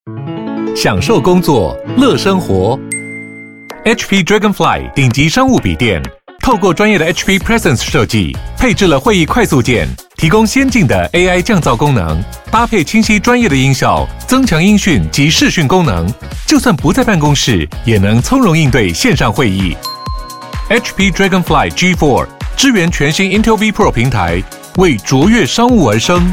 享受工作，乐生活。HP Dragonfly 顶级商务笔电，透过专业的 HP Presence 设计，配置了会议快速键，提供先进的 AI 降噪功能，搭配清晰专业的音效，增强音讯及视讯功能，就算不在办公室，也能从容应对线上会议。HP Dragonfly G4 支援全新 Intel V Pro 平台，为卓越商务而生。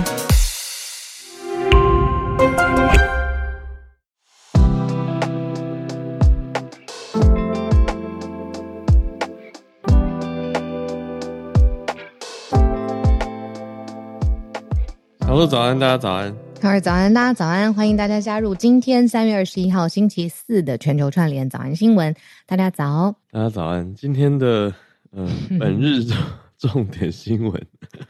Hello， 早安，大家早安。 好，早安，大家早安，欢迎大家加入今天3月21号星期四的全球串联早安新闻。大家早， 大家早安。今天的本日重点新闻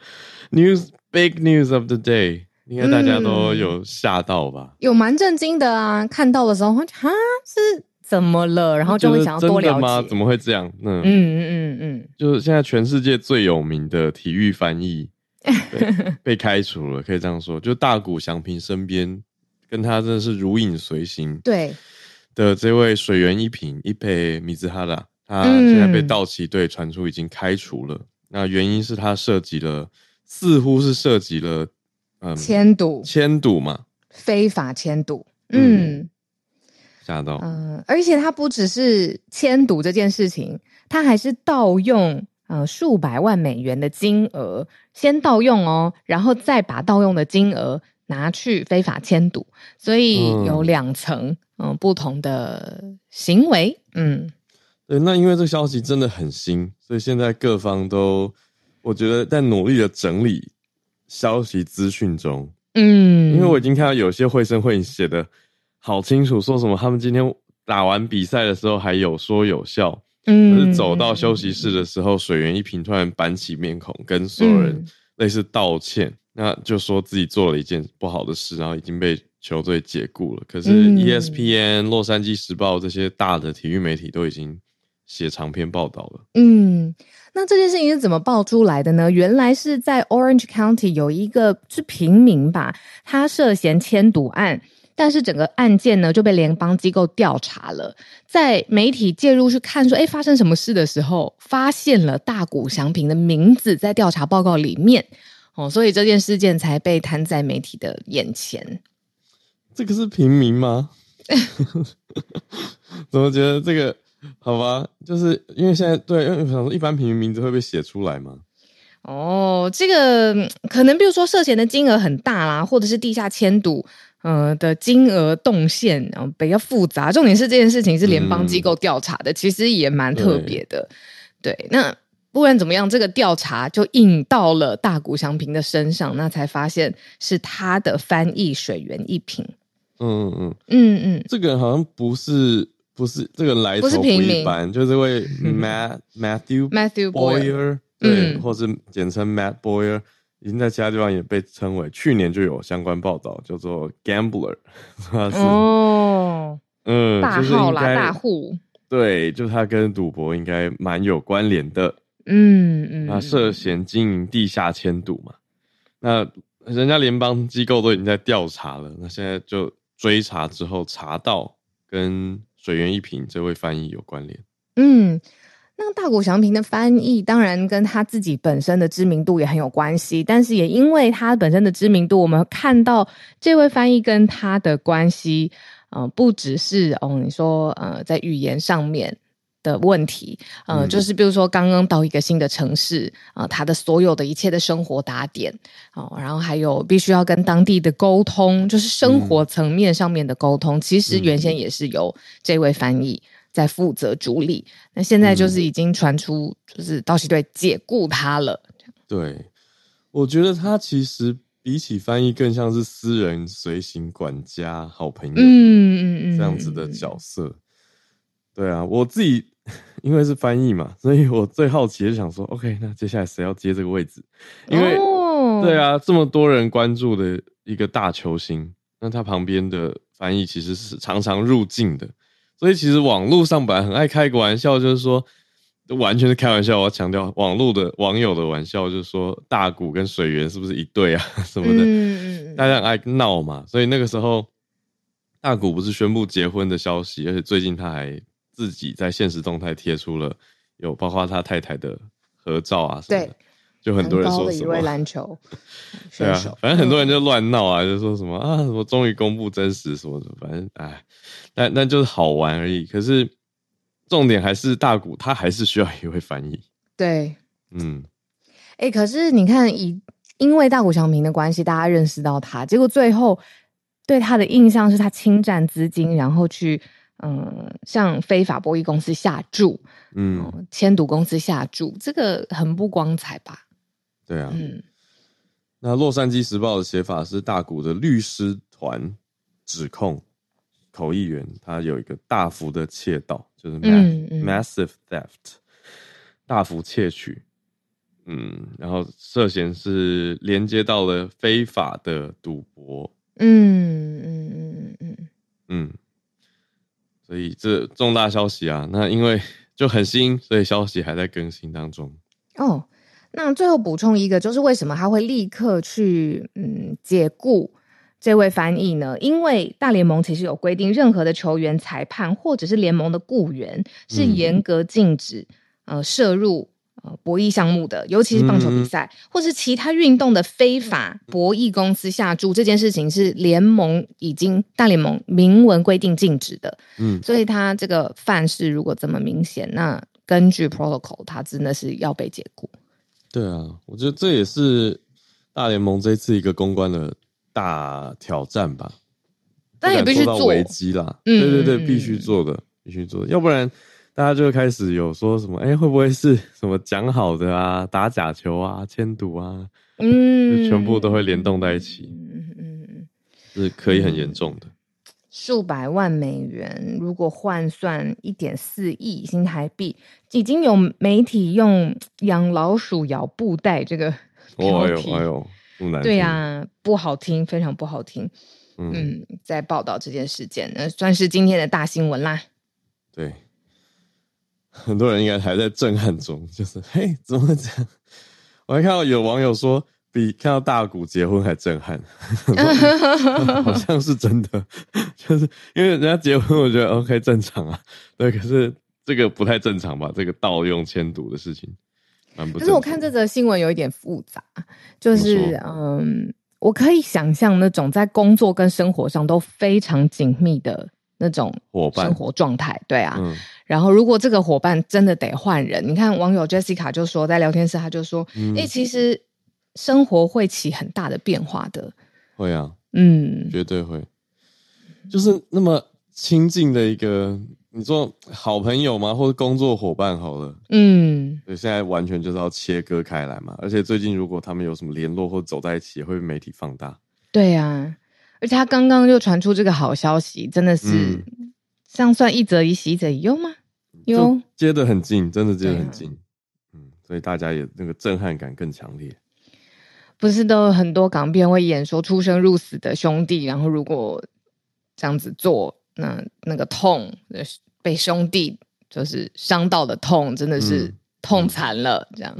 ，big news of the day， 应该大家都有吓到吧？ 有蛮震惊的啊！看到的时候，哈，是怎么了？然后就会想要多了解。 真的吗？怎么会这样？就是现在全世界最有名的体育翻译。被开除了，可以这样说，就大谷翔平身边跟他真的是如影随形对的这位水原一平一佩米兹哈拉，他现在被道奇队传出已经开除了。那原因是他似乎是涉及了迁赌嘛， 非法迁赌， 吓到， 而且他不只是迁赌这件事情，他还是盗用数百万美元的金额，先盗用哦，然后再把盗用的金额拿去非法迁赌，所以有2层不同的行为。 对，那因为这个消息真的很新，所以现在各方都我觉得在努力的整理消息资讯中。因为我已经看到有些绘声绘影写的好清楚，说什么他们今天打完比赛的时候还有说有笑。可是走到休息室的时候，水原一平突然板起面孔，跟所有人类似道歉，那就说自己做了一件不好的事，然后已经被球队解雇了。可是 ESPN、洛杉矶时报这些大的体育媒体都已经写长篇报道了。 那这件事情是怎么爆出来的呢？原来是在 Orange County 有一个是平民吧，他涉嫌迁赌案。但是整个案件呢就被联邦机构调查了，在媒体介入去看说发生什么事的时候，发现了大谷翔平的名字在调查报告里面，所以这件事件才被摊在媒体的眼前。 这个是平民吗？怎么觉得这个好吧，就是因为现在对，因为我想说一般平民名字会被写出来吗？ 这个可能比如说涉嫌的金额很大啦，或者是地下迁赌的金额动线比较复杂，重点是这件事情是联邦机构调查的，其实也蛮特别的。对，那不管怎么样，这个调查就印到了大谷翔平的身上，那才发现是他的翻译水原一平。 这个人好像不是这个人来头不一般，就是这位 Matthew Boyer， 对，或是简称 Matt Boyer。已经在其他地方也被称为，去年就有相关报道，叫做 Gambler， 他是大号啦，大户， 对，就他跟赌博应该蛮有关联的，那涉嫌经营地下迁赌嘛，那人家联邦机构都已经在调查了，那现在就追查之后查到跟水原一平这位翻译有关联， 那大谷翔平的翻译当然跟他自己本身的知名度也很有关系，但是也因为他本身的知名度，我们看到这位翻译跟他的关系不只是你说在语言上面的问题，就是比如说刚刚到一个新的城市他的所有的一切的生活打点然后还有必须要跟当地的沟通，就是生活层面上面的沟通，其实原先也是由这位翻译在负责主理，那现在就是已经传出就是道奇队解雇他了。 对，我觉得他其实比起翻译更像是私人随行管家好朋友这样子的角色。对啊，我自己因为是翻译嘛，所以我最好奇的想说 OK， 那接下来谁要接这个位置，因为对啊，这么多人关注的一个大球星，那他旁边的翻译其实是常常入境的，所以其实网络上本来很爱开个玩笑，就是说完全是开玩笑，我要强调网友的玩笑，就是说大谷跟水原是不是一对啊什么的，大家很爱闹嘛，所以那个时候大谷不是宣布结婚的消息，而且最近他还自己在现实动态贴出了有包括他太太的合照啊什么的。 对， 就很多人说很高的一什么位篮球对啊选手，， 反正很多人就乱闹啊，就说什么啊什么终于公布真实什么的，反正但就是好玩而已。可是重点还是大谷他还是需要一位翻译。 对，可是你看因为大谷翔平的关系，大家认识到他，结果最后对他的印象是他侵占资金，然后去向非法博弈公司下注，签赌公司下注，这个很不光彩吧？ 对啊，那洛杉矶时报的写法是大谷的律师团指控口译员他有一个大幅的窃盗，就是 massive theft， 大幅窃取，然后涉嫌是连接到了非法的赌博，所以这重大消息啊，那因为就很新，所以消息还在更新当中。 那最后补充一个，就是为什么他会立刻去解雇这位翻译呢？因为大联盟其实有规定，任何的球员、裁判或者是联盟的雇员是严格禁止涉入博弈项目的，尤其是棒球比赛或是其他运动的非法博弈公司下注，这件事情是大联盟明文规定禁止的。所以他这个犯事如果这么明显，那根据 protocol 他真的是要被解雇。 对啊，我觉得这也是大联盟这次一个公关的大挑战吧， 但也必须做危机啦。对，必须做的，要不然大家就会开始有说什么，会不会是什么讲好的啊，打假球啊，签赌啊，就全部都会联动在一起，是可以很严重的。 数百万美元，如果换算1.4亿新台币，已经有媒体用养老鼠咬布袋这个标题， 不难听。 对啊，不好听，非常不好听。在报道这件事件，算是今天的大新闻啦。 对，很多人应该还在震撼中，就是怎么会这样？我还看到有网友说，比看到大谷结婚还震撼，好像是真的，就是因为人家结婚，我觉得 OK 正常啊，对，可是这个不太正常吧？这个盗用签赌的事情，蛮不正常的。 可是我看这则新闻有一点复杂，就是我可以想象那种在工作跟生活上都非常紧密的那种生活状态，对啊。然后如果这个伙伴真的得换人，你看网友 Jessica 就说，在聊天室他就说，其实生活会起很大的变化的。 会啊，绝对会。就是那么亲近的一个，你说好朋友吗？或者工作伙伴好了，对，现在完全就是要切割开来嘛。而且最近如果他们有什么联络或者走在一起，也会被媒体放大。 对啊，而且他刚刚就传出这个好消息，真的是这样算一则以喜，一则以忧吗？ 就接得很近，真的接得很近。所以大家也那个震撼感更强烈。 不是都有很多港片会演说出生入死的兄弟，然后如果这样子做，那个痛，被兄弟就是伤到的痛，真的是痛惨了，这样。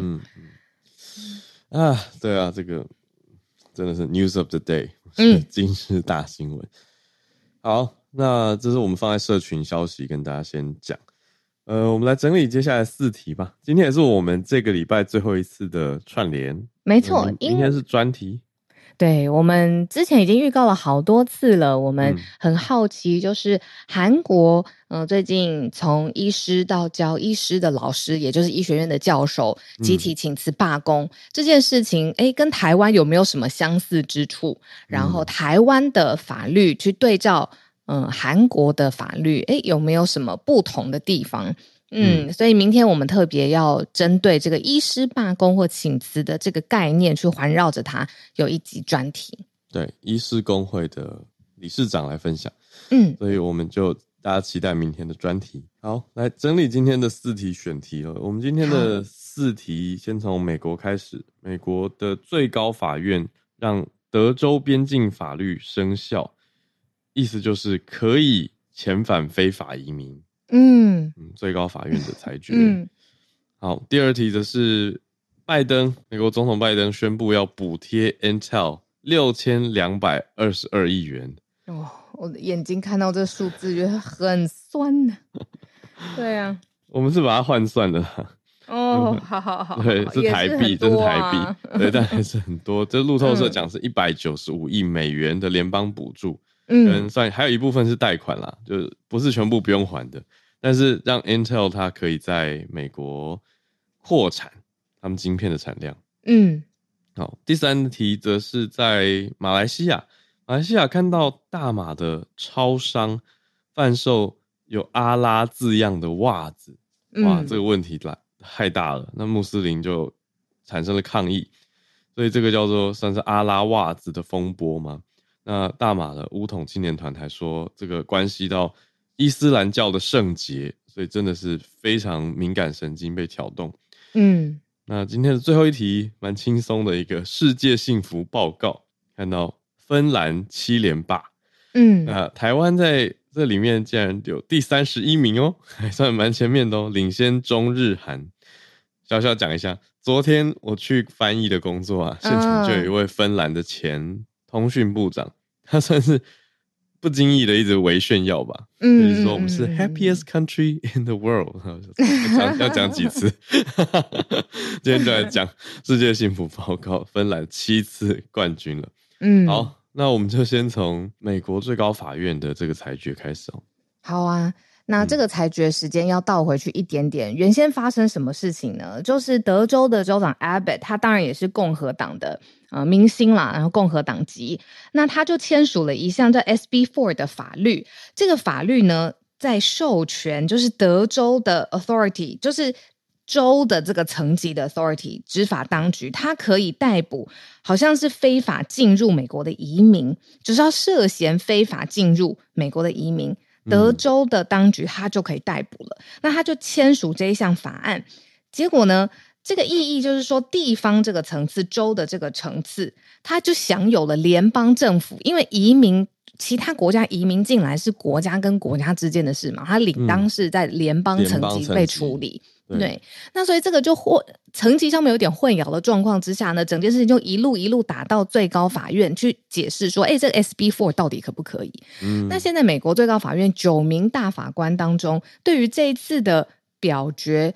对啊，这个真的是 news of the day，今日大新闻。好，那这是我们放在社群消息跟大家先讲。我们来整理接下来4题吧。今天也是我们这个礼拜最后一次的串联， 没错， 明天是专题。 对，我们之前已经预告了好多次了，我们很好奇，就是韩国最近从医师到教医师的老师，也就是医学院的教授集体请辞罢工，这件事情跟台湾有没有什么相似之处？然后台湾的法律去对照韩国的法律，有没有什么不同的地方？所以明天我们特别要针对这个医师罢工或请辞的这个概念去环绕着它有一集专题。 对，医师工会的理事长来分享。所以我们就大家期待明天的专题。好，来整理今天的4题选题了。我们今天的4题先从美国开始。美国的最高法院让德州边境法律生效，意思就是可以遣返非法移民。最高法院的裁决。好，第2题则是美国总统拜登宣布要补贴 Intel 6222亿元。 我的眼睛看到这数字觉得很酸呢。对啊， 我们是把它换算的啦。 哦，好， 对，是台币，这是台币，对，但还是很多。这路透社讲是195亿美元的联邦补助，跟算还有一部分是贷款啦，就是不是全部不用还的，但是让 Intel 它可以在美国扩产他们晶片的产量。好，第三题则是在马来西亚，看到大马的超商贩售有阿拉字样的袜子，哇，这个问题太大了，那穆斯林就产生了抗议，所以这个叫做算是阿拉袜子的风波嘛。那大马的巫统青年团还说，这个关系到伊斯兰教的圣洁，所以真的是非常敏感神经被挑动。那今天的最后一题蛮轻松的一个世界幸福报告，看到芬兰7连霸，那台湾在这里面竟然有第31名哦，还算蛮前面的哦，领先中日韩。小小讲一下，昨天我去翻译的工作啊，现场就有一位芬兰的前通讯部长，他算是不经意的一直微炫耀吧，就是说我们是 happiest country in the world， 要讲几次？今天就来讲世界幸福报告，芬兰7次冠军了。好。那我们就先从美国最高法院的这个裁决开始哦。 好啊，那这个裁决时间要倒回去一点点，原先发生什么事情呢？就是德州的州长 Abbott， 他当然也是共和党的明星啦，然后共和党籍，那他就签署了一项叫 SB4 的法律。这个法律呢，在授权就是德州的 authority， 就是州的这个层级的 authority 执法当局，他可以逮捕好像是非法进入美国的移民，就是要涉嫌非法进入美国的移民，德州的当局他就可以逮捕了。那他就签署这一项法案，结果呢，这个意义就是说地方这个层次，州的这个层次，他就享有了联邦政府，因为移民其他国家移民进来是国家跟国家之间的事嘛，他理当是在联邦层级被处理。对，那所以这个就层级上面有点混淆的状况之下呢，整件事情就一路打到最高法院去解释说，这个 SB4 到底可不可以？那现在美国最高法院9名大法官当中，对于这一次的表决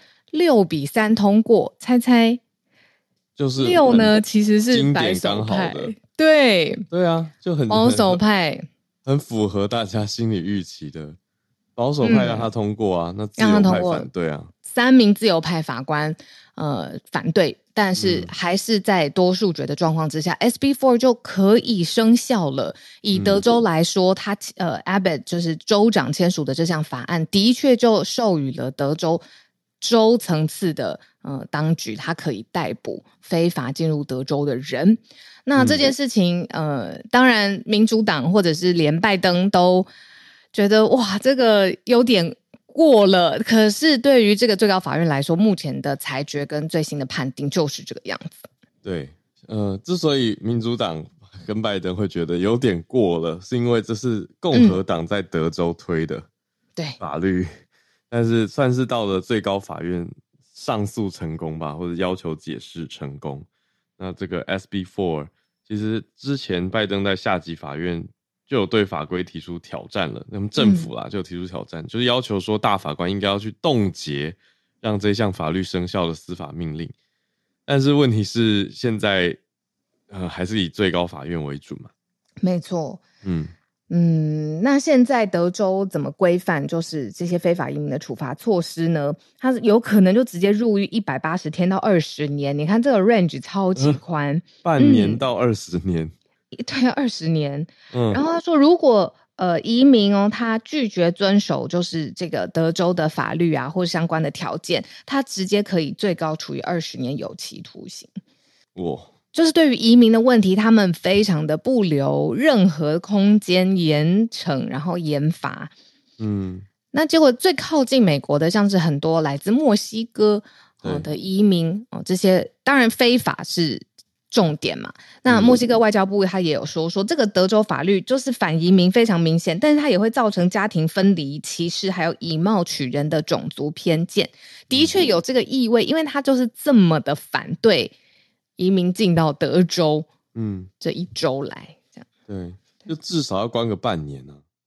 6-3通过，猜就是 6呢其实是保守派，对啊，就很保守派， 很符合大家心理预期的。保守派让他通过啊，那自由派反对啊。 3名自由派法官反对，但是还是在多数决的状况之下，SB4 就可以生效了。以德州来说，他Abbott 就是州长签署的这项法案，的确就授予了德州州层次的当局，他可以逮捕非法进入德州的人。那这件事情当然民主党或者是连拜登都觉得哇，这个有点过了。可是对于这个最高法院来说，目前的裁决跟最新的判定就是这个样子。 对，之所以民主党跟拜登会觉得有点过了，是因为这是共和党在德州推的法律，但是算是到了最高法院上诉成功吧，或者要求解释成功。那这个 SB4 其实之前拜登在下级法院就有对法规提出挑战了，那么政府啦就有提出挑战，就是要求说大法官应该要去冻结让这项法律生效的司法命令。但是问题是现在还是以最高法院为主嘛。 没错。那现在德州怎么规范就是这些非法移民的处罚措施呢？它有可能就直接入狱180天到20年，你看这个 range 超级宽， 半年到20年。 对，20年。然后他说，如果移民他拒绝遵守就是这个德州的法律啊，或相关的条件，他直接可以最高处以20年有期徒刑。哇！就是对于移民的问题，他们非常的不留任何空间严惩，然后严罚。那结果最靠近美国的，像是很多来自墨西哥的移民这些当然非法是重点嘛。那墨西哥外交部他也有说这个德州法律就是反移民非常明显，但是它也会造成家庭分离、歧视，还有以貌取人的种族偏见。的确有这个意味，因为他就是这么的反对移民进到德州这一州来，这样。 对，就至少要关个半年啊。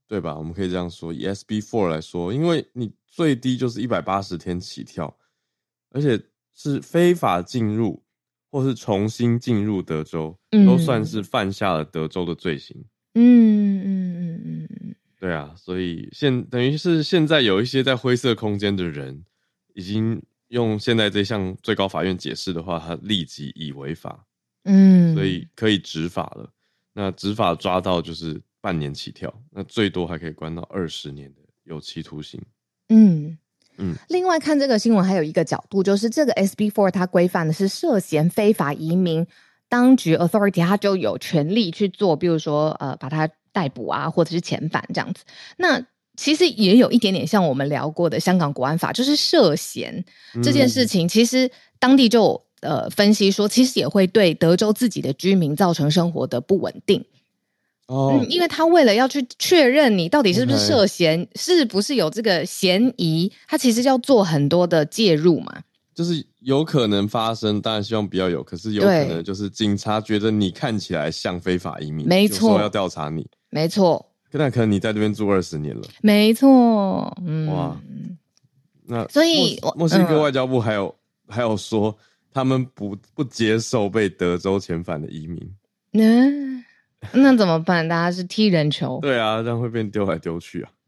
对吧？我们可以这样说，以 SB4 来说，因为你最低就是180天起跳，而且是非法进入或是重新进入德州，都算是犯下了德州的罪行。对啊，所以等于是现在有一些在灰色空间的人，已经用现在这项最高法院解释的话，他立即已违法，所以可以执法了。那执法抓到就是半年起跳，那最多还可以关到20年的有期徒刑。 另外看这个新闻还有一个角度，就是这个 SB4 它规范的是涉嫌非法移民，当局 authority 它就有权利去做，比如说把它逮捕啊，或者是遣返这样子。那其实也有一点点像我们聊过的香港国安法，就是涉嫌这件事情，其实当地就分析说，其实也会对德州自己的居民造成生活的不稳定。因为他为了要去确认你到底是不是涉嫌，是不是有这个嫌疑，他其实要做很多的介入嘛。 就是有可能发生，当然希望不要有，可是有可能就是警察觉得你看起来像非法移民， 没错， 说要调查你， 没错。 那可能你在这边住20年了， 没错。 哇，那所以墨西哥外交部还有说，他们不接受被德州遣返的移民。 那怎么办？大家是踢人球。 对啊，这样会变丢来丢去啊。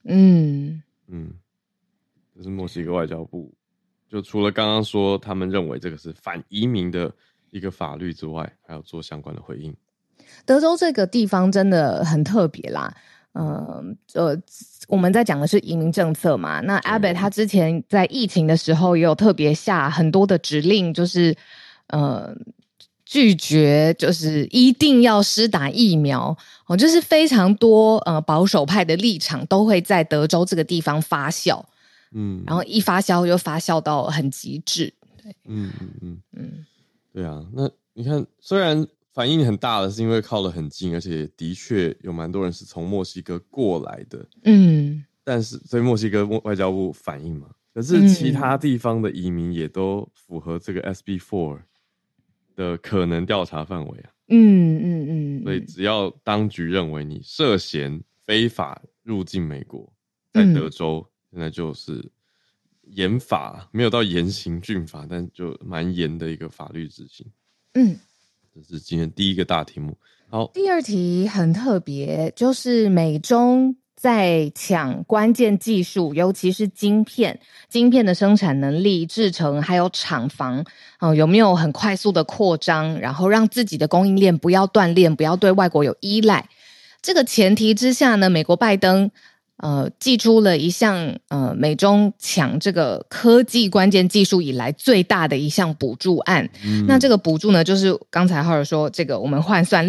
这是墨西哥外交部，就除了刚刚说他们认为这个是反移民的一个法律之外，还要做相关的回应。 德州这个地方真的很特别啦。我们在讲的是移民政策嘛，那 Abbott 他之前在疫情的时候也有特别下很多的指令，就是拒绝就是一定要施打疫苗，就是非常多保守派的立场都会在德州这个地方发酵，然后一发酵就发酵到很极致。对， 对啊，那你看，虽然反应很大的是因为靠得很近，而且的确有蛮多人是从墨西哥过来的，但是所以墨西哥外交部反应嘛，可是其他地方的移民也都符合这个 SB4 的可能调查范围啊。所以只要当局认为你涉嫌非法入境美国，在德州现在就是严法，没有到严刑峻法，但就蛮严的一个法律执行。这是今天第一个大题目。好， 第二题很特别，就是美中在抢关键技术，尤其是晶片的生产能力、制程还有厂房，有没有很快速的扩张，然后让自己的供应链不要断裂，不要对外国有依赖。这个前提之下呢，美国拜登祭出了一项美中抢这个科技关键技术以来最大的一项补助案。那这个补助呢，就是刚才浩尔说，这个我们换算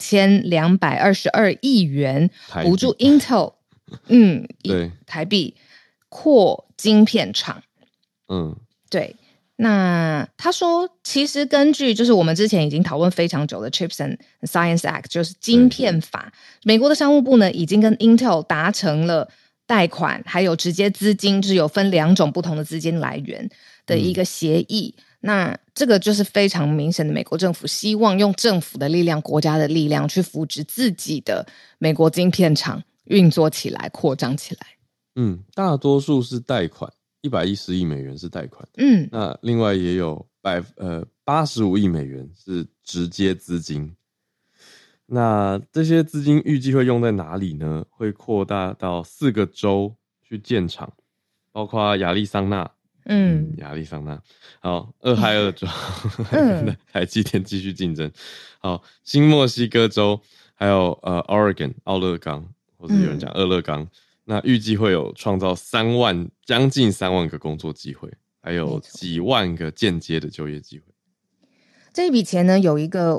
6222亿元补助 Intel 对， 台币扩晶片厂。对。那他说，其实根据就是我们之前已经讨论非常久的 Chips and Science Act， 就是晶片法，美国的商务部呢已经跟 Intel 达成了贷款还有直接资金，就是有分2种不同的资金来源的一个协议。那这个就是非常明显的，美国政府希望用政府的力量、国家的力量去扶植自己的美国晶片厂运作起来、扩张起来。 大多数是贷款。110亿美元是贷款，那另外也有85亿美元是直接资金。那这些资金预计会用在哪里呢？会扩大到4个州去建厂，包括亚利桑那，好，俄亥俄州，台积电继续竞争。好，新墨西哥州，还有Oregon 奥勒冈，或者有人讲俄勒冈。那预计会有创造将近3万个工作机会，还有几万个间接的就业机会。 这笔钱呢，有一个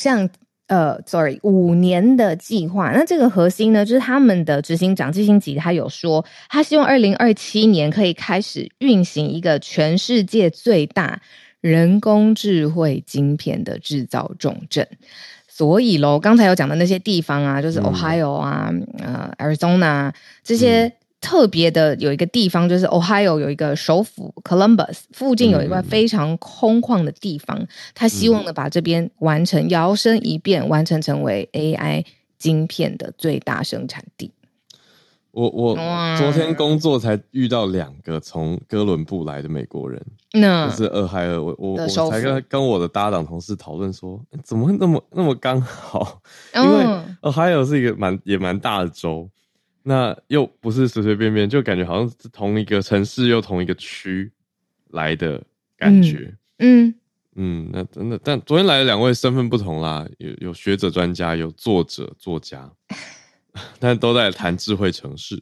5年的计划。那这个核心呢，就是他们的执行长季辛吉他有说，他希望2027年可以开始运行一个全世界最大人工智慧晶片的制造重镇。所以咯，刚才有讲的那些地方啊，就是 Ohio 啊、Arizona 这些特别的，有一个地方就是 Ohio 有一个首府 Columbus 附近有一块非常空旷的地方，他希望呢把这边摇身一变，完成成为 AI 晶片的最大生产地。 我昨天工作才遇到2个从哥伦布来的美国人，就是俄亥俄。我才跟我的搭档同事讨论说，怎么会那么刚好？因为俄亥俄是一个也蛮大的州，那又不是随随便便，就感觉好像是同一个城市又同一个区来的感觉。那真的，但昨天来的2位身份不同啦，有学者专家，有作者作家。但都在谈智慧城市，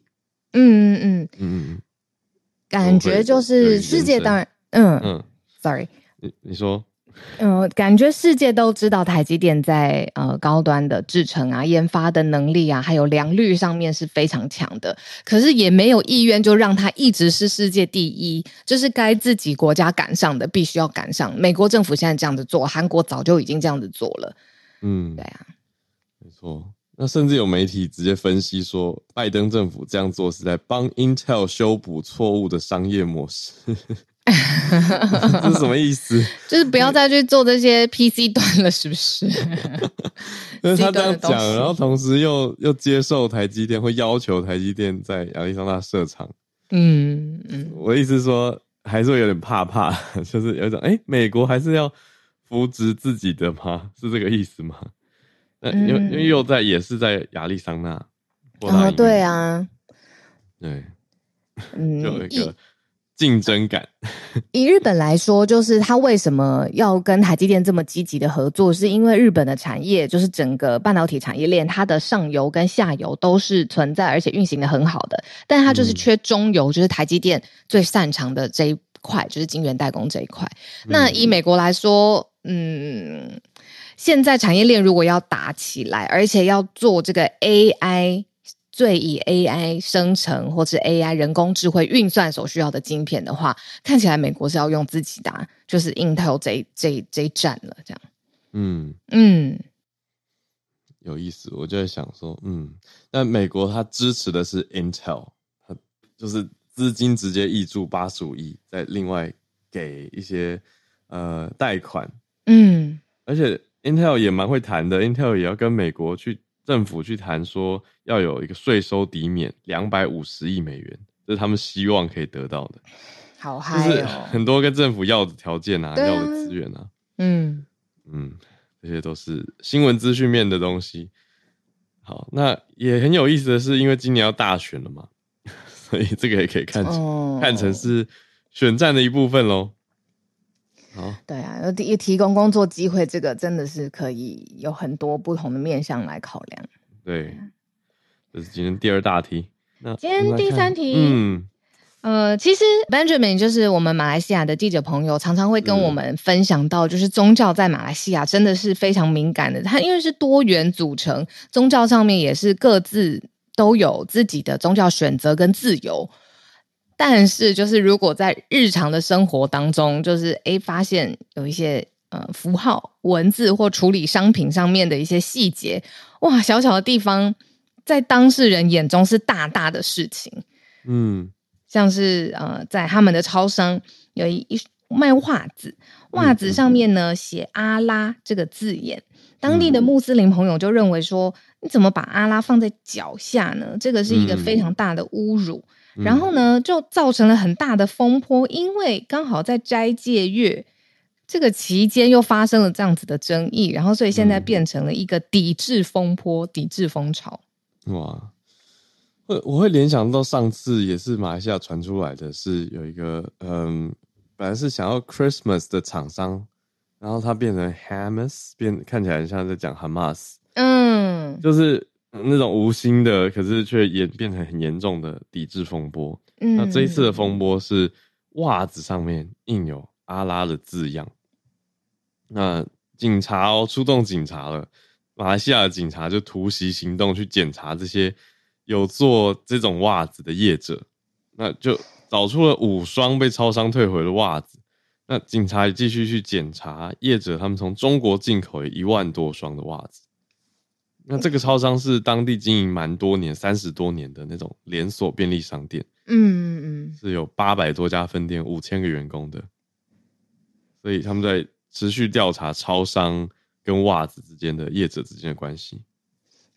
感觉就是世界当然，sorry， 你说， 感觉世界都知道台积电在高端的制程啊、研发的能力啊，还有良率上面是非常强的，可是也没有意愿就让它一直是世界第一，就是该自己国家赶上的必须要赶上。美国政府现在这样子做，韩国早就已经这样子做了，对啊， 没错。那甚至有媒体直接分析说，拜登政府这样做是在帮 Intel 修补错误的商业模式。这是什么意思？ 就是不要再去做这些 PC 端了，是不是？ 就是他这样讲，然后同时又接受台积电，会要求台积电在亚利桑那设厂。我的意思是说，还是会有点怕，就是有一种美国还是要扶植自己的吗？是这个意思吗？因为也是在亚利桑那， 对啊， 对，就有一个竞争感。 以日本来说，就是他为什么要跟台积电这么积极的合作，是因为日本的产业，就是整个半导体产业链，它的上游跟下游都是存在而且运行的很好的，但它就是缺中游，就是台积电最擅长的这一块，就是晶圆代工这一块。那以美国来说，现在产业链如果要打起来，而且要做这个 AI， 最以 AI 生成或是 AI 人工智慧运算所需要的晶片的话，看起来美国是要用自己的，就是 Intel 这一站了，这样。 有意思，我就在想说，但美国它支持的是 Intel， 它就是资金直接挹注85亿，再另外给一些贷款，而且 Intel 也蛮会谈的 ，Intel 也要跟美国政府去谈说要有一个税收抵免250亿美元，这是他们希望可以得到的。 好嗨就是很多跟政府要的条件啊，要的资源啊，这些都是新闻资讯面的东西。好，那也很有意思的是，因为今年要大选了嘛，所以这个也可以看成是选战的一部分咯。好， 对啊，提供工作机会，这个真的是可以有很多不同的面向来考量。 对，这是今天第2大题。那今天第3题，其实 Benjamin 就是我们马来西亚的记者朋友，常常会跟我们分享到，就是宗教在马来西亚真的是非常敏感的。它因为是多元组成，宗教上面也是各自都有自己的宗教选择跟自由。但是就是如果在日常的生活当中，就是发现有一些符号、文字或处理商品上面的一些细节，哇，小小的地方在当事人眼中是大大的事情。像是在他们的超商有一卖袜子，袜子上面呢写阿拉这个字眼，当地的穆斯林朋友就认为说，你怎么把阿拉放在脚下呢？这个是一个非常大的侮辱。然后呢，就造成了很大的风波，因为刚好在斋戒月这个期间又发生了这样子的争议，然后所以现在变成了一个抵制风波、抵制风潮。 哇，我会联想到上次也是马来西亚传出来的是有一个本来是想要 Christmas 的厂商，然后它变成 Hamas， 看起来像在讲 Hamas， 就是那种无心的，可是却演变成很严重的抵制风波。那这一次的风波是袜子上面印有阿拉的字样。那警察出动警察了，马来西亚的警察就突袭行动去检查这些有做这种袜子的业者，那就找出了5双被超商退回的袜子。那警察也继续去检查业者他们从中国进口1万多双的袜子。那这个超商是当地经营蛮多年，30多年的那种连锁便利商店，是有800多家分店，5000个员工的，所以他们在持续调查超商跟袜子之间的业者之间的关系。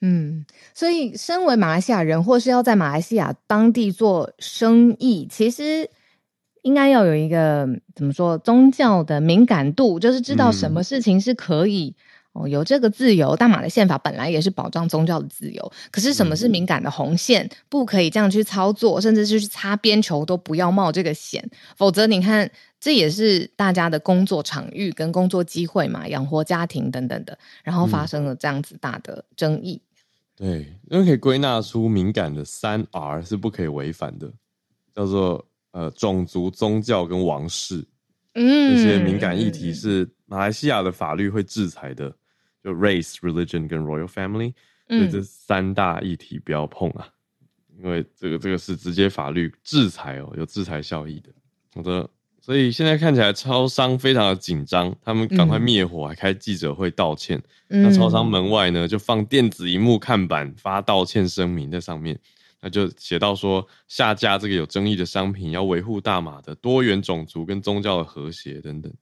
所以身为马来西亚人或是要在马来西亚当地做生意，其实应该要有一个怎么说宗教的敏感度，就是知道什么事情是可以有这个自由。大马的宪法本来也是保障宗教的自由，可是什么是敏感的红线，不可以这样去操作，甚至是去擦边球都不要冒这个险，否则你看这也是大家的工作场域跟工作机会嘛，养活家庭等等的，然后发生了这样子大的争议。 对，因为可以归纳出敏感的3R 是不可以违反的，叫做种族、宗教跟王室。这些敏感议题是马来西亚的法律会制裁的，就 race、religion 跟 royal family，所以这3大议题不要碰啊，因为这个是直接法律制裁有制裁效益的。好的，所以现在看起来超商非常的紧张，他们赶快灭火，还开记者会道歉。那超商门外呢，就放电子萤幕看板发道歉声明在上面，那就写到说下架这个有争议的商品，要维护大马的多元种族跟宗教的和谐等等。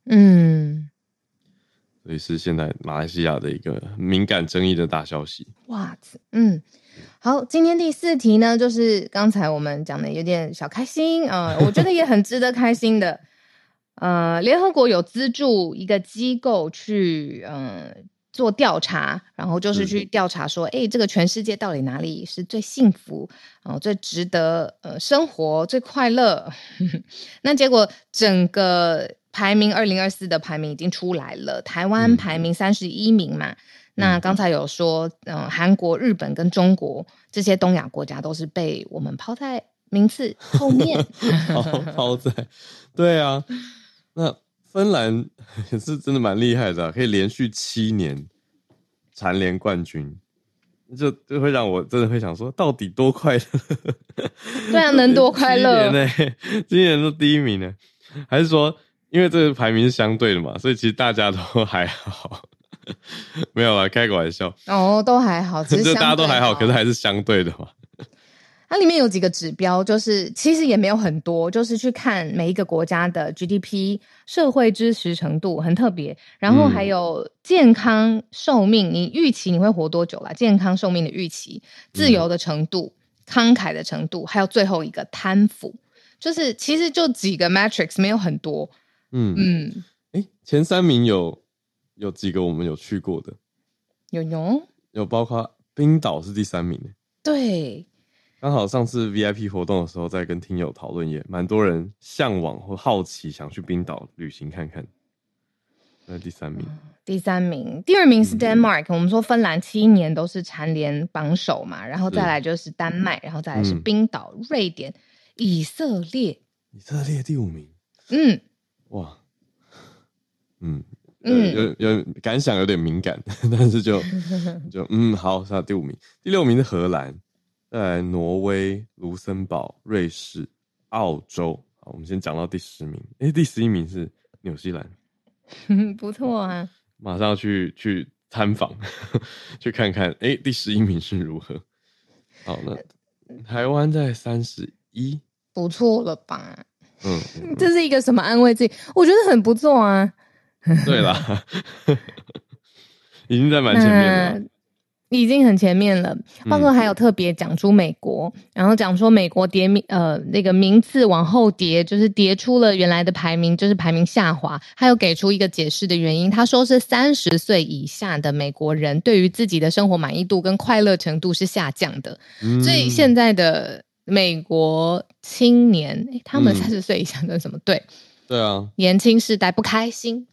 所以是现在马来西亚的一个敏感争议的大消息。 哇，好，今天第4题呢，就是刚才我们讲的有点小开心我觉得也很值得开心的。联合国有资助一个机构去做调查，然后就是去调查说这个全世界到底哪里是最幸福最值得生活最快乐那结果整个排名2024的排名已经出来了，台湾排名31名嘛。那刚才有说韩国、日本跟中国这些东亚国家都是被我们抛在名次后面抛在对啊，那芬兰也是真的蛮厉害的可以连续7年蝉联冠军，就会让我真的会想说到底多快乐对啊，能多快乐今年都第1名呢，还是说因为这个排名是相对的嘛，所以其实大家都还好没有啦，开个玩笑都还好，只是就大家都还好，可是还是相对的嘛。 它里面有几个指标，就是其实也没有很多，就是去看每一个国家的 GDP 社会支持程度很特别，然后还有健康寿命，你预期你会活多久啦，健康寿命的预期，自由的程度，慷慨的程度，还有最后一个贪腐，就是其实就几个 matrix 没有很多。 前3名有几个我们有去过的？有包括冰岛是第3名。对，刚好上次 VIP 活动的时候在跟听友讨论，也蛮多人向往或好奇想去冰岛旅行看看。那第3名。 第2名是 Denmark，我们说芬兰7年都是蝉联榜首嘛，然后再来就是丹麦，然后再来是冰岛、瑞典、以色列第5名。哇，有感想有点敏感，但是就好，是第5名。第6名是荷兰，再来挪威、卢森堡、瑞士、澳洲。好，我们先讲到第10名。第11名是纽西兰。 不错啊， 马上去参访去看看第11名是如何。好，那台湾在31， 不错了吧？这是一个什么安慰自己？我觉得很不错啊。 对啦已经在蛮前面了， 已经很前面了。包括还有特别讲出美国，然后讲说美国那个名次往后跌，就是跌出了原来的排名，就是排名下滑。还有给出一个解释的原因，他说是30岁以下的美国人对于自己的生活满意度跟快乐程度是下降的。所以现在的美国青年他们30岁以下的什么对啊，年轻世代不开心。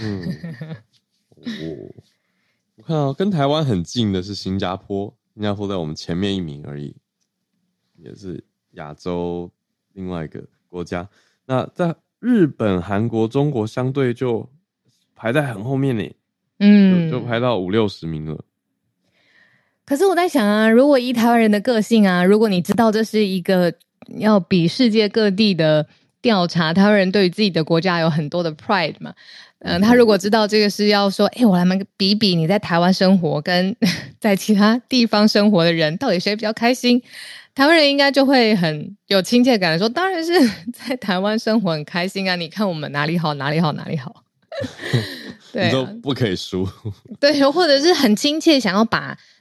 我看跟台湾很近的是新加坡在我们前面1名而已，也是亚洲另外一个国家。那在日本、韩国、中国相对就排在很后面呢，就排到50-60名了。 可是我在想啊，如果以台湾人的个性啊，如果你知道这是一个要比世界各地的调查，台湾人对于自己的国家有很多的 pride 嘛，他如果知道这个是要说我来比比你在台湾生活跟在其他地方生活的人到底谁比较开心，台湾人应该就会很有亲切感的说，当然是在台湾生活很开心啊，你看我们哪里好哪里好哪里好对、啊， 你都不可以输。 对，或者是很亲切想要把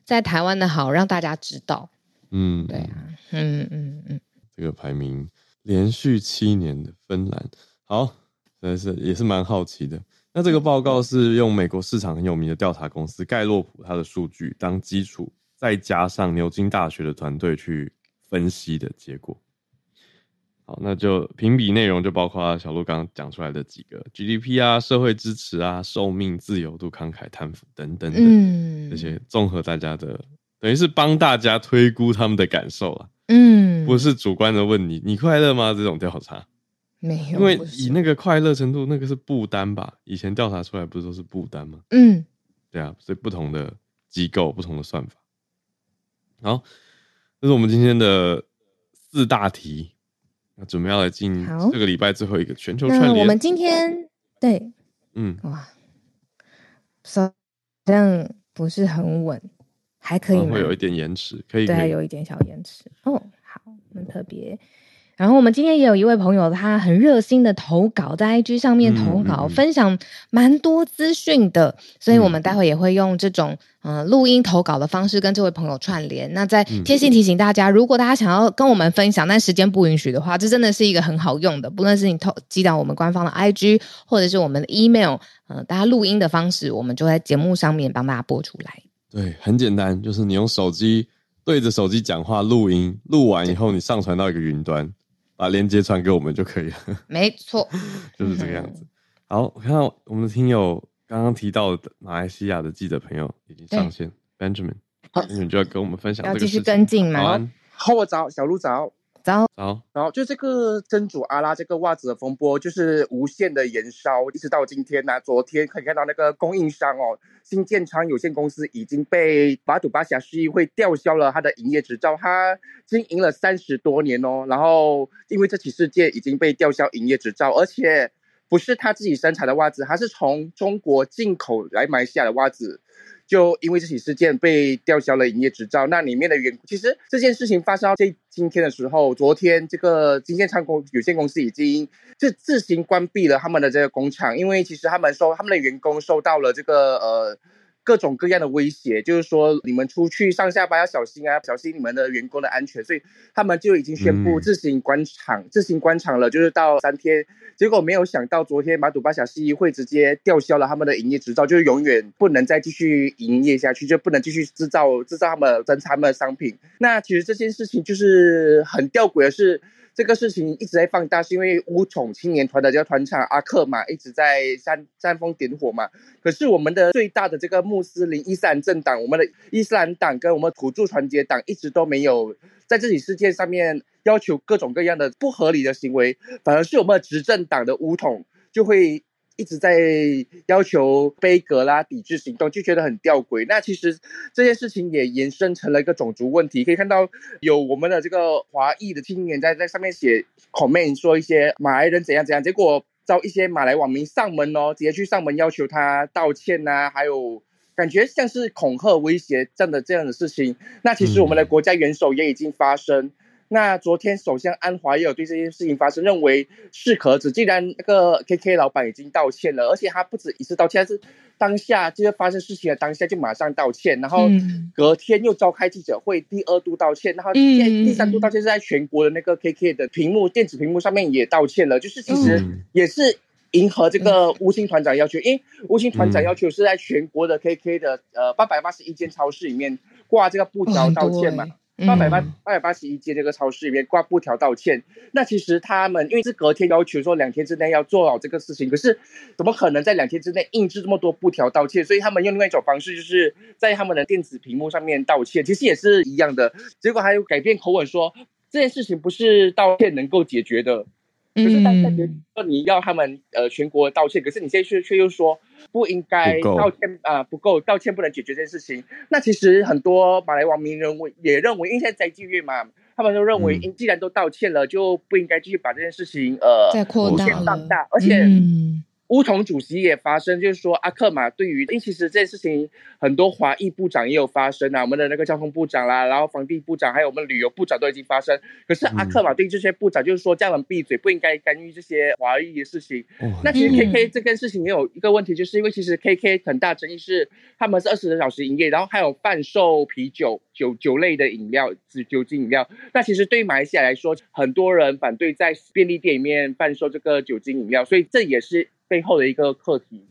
在台湾的好让大家知道。对啊， 这个排名连续7年的芬兰，好，也是蛮好奇的。那这个报告是用美国市场很有名的调查公司盖洛普它的数据当基础，再加上牛津大学的团队去分析的结果。好，那就评比内容就包括小鹿刚刚讲出来的几个 GDP 啊、社会支持啊、寿命、自由度、慷慨贪腐等等这些综合大家的，等于是帮大家推估他们的感受啦。不是主观的问你快乐吗？这种调查没有， 因为以那个快乐程度，那个是不丹吧？以前调查出来不是都是不丹吗？对啊，所以不同的机构、不同的算法。好，这是我们今天的4大题，那准备要来进这个礼拜最后一个全球串联。 那我们今天对，哇，好像不是很稳，还可以吗？ 会有一点延迟，可以， 对，有一点小延迟。好，很特别。然后我们今天也有一位朋友，他很热心的投稿，在 IG 上面投稿，分享蛮多资讯的，所以我们待会也会用这种录音投稿的方式跟这位朋友串联。那再贴心提醒大家，如果大家想要跟我们分享，但时间不允许的话，这真的是一个很好用的，不论是你寄到我们官方的 IG 或者是我们的 email，大家录音的方式，我们就在节目上面帮大家播出来。 对，很简单，就是你用手机对着手机讲话录音，录完以后你上传到一个云端，把链接传给我们就可以了。 没错， 就是这个样子。好，我看到我们的听友刚刚提到的马来西亚的记者朋友已经上线 ，Benjamin， 你就要跟我们分享这个事情。 要继续跟进吗？ 好，我早，小鹿早。然后就这个真主阿拉这个袜子的风波，就是无限的延烧，一直到今天呢。昨天可以看到那个供应商新建昌有限公司已经被巴杜巴峡市议会吊销了他的营业执照，他经营了30多年然后因为这起事件已经被吊销营业执照，而且不是他自己生产的袜子，他是从中国进口来马来西亚的袜子。就因为这起事件被吊销了营业执照，那里面的员工，其实这件事情发生到今天的时候，昨天这个金建昌有限公司已经自行关闭了他们的这个工厂，因为其实他们的员工受到了这个各种各样的威胁，就是说你们出去上下班要小心啊，小心你们的员工的安全，所以他们就已经宣布自行关厂了，就是到3天。结果没有想到昨天马杜巴峡市议会直接吊销了他们的营业执照，就是永远不能再继续营业下去，就不能继续制造他们的商品。那其实这件事情就是很吊诡的是，这个事情一直在放大，是因为乌统青年团的这个团长阿克嘛，一直在煽风点火嘛。可是我们的最大的这个穆斯林伊斯兰政党，我们的伊斯兰党跟我们土著团结党一直都没有在这起事件上面要求各种各样的不合理的行为，反而是我们的执政党的乌统就会一直在要求杯葛啦、抵制行动，就觉得很吊诡。那其实这件事情也延伸成了一个种族问题，可以看到有我们的这个华裔的青年在上面写 comment 说一些马来人怎样怎样，结果遭一些马来网民上门直接去上门要求他道歉啊，还有感觉像是恐吓威胁这样的事情。那其实我们的国家元首也已经发声，那昨天首相安华也有对这件事情发声，认为适可而止。既然那个 KK 老板已经道歉了，而且他不止一次道歉，他是当下就是发生事情的当下就马上道歉，然后隔天又召开记者会第2度道歉，然后第3度道歉是在全国的那个 KK 的电子屏幕上面也道歉了，就是其实也是迎合这个乌青团长要求，因为乌青团长要求是在全国的 KK 的881间超市里面挂这个布条道歉嘛。881间这个超市里面挂布条道歉，那其实他们因为是隔天要求说2天之内要做好这个事情，可是怎么可能在2天之内印制这么多布条道歉？所以他们用另外一种方式，就是在他们的电子屏幕上面道歉，其实也是一样的。结果还有改变口吻说这件事情不是道歉能够解决的。可是当下说你要他们全国道歉，可是你现在却又说不应该道歉不够，道歉不能解决这件事情。那其实很多马来网民也认为，因为现在斋戒月嘛，他们都认为既然都道歉了，就不应该继续把这件事情再扩大放大，而且巫统主席也发声，就是说阿克玛对于，因为其实这件事情很多华裔部长也有发声啊，我们的那个交通部长啦，然后防地部长，还有我们旅游部长都已经发声。可是阿克玛对这些部长就是说叫人闭嘴，不应该干预这些华裔的事情。那其实 KK 这件事情也有一个问题，就是因为其实 KK 很大争议是他们是24小时营业，然后还有贩售啤酒、酒类的饮料、酒精饮料。那其实对于马来西亚来说，很多人反对在便利店里面贩售这个酒精饮料，所以这也是背后的一个课题。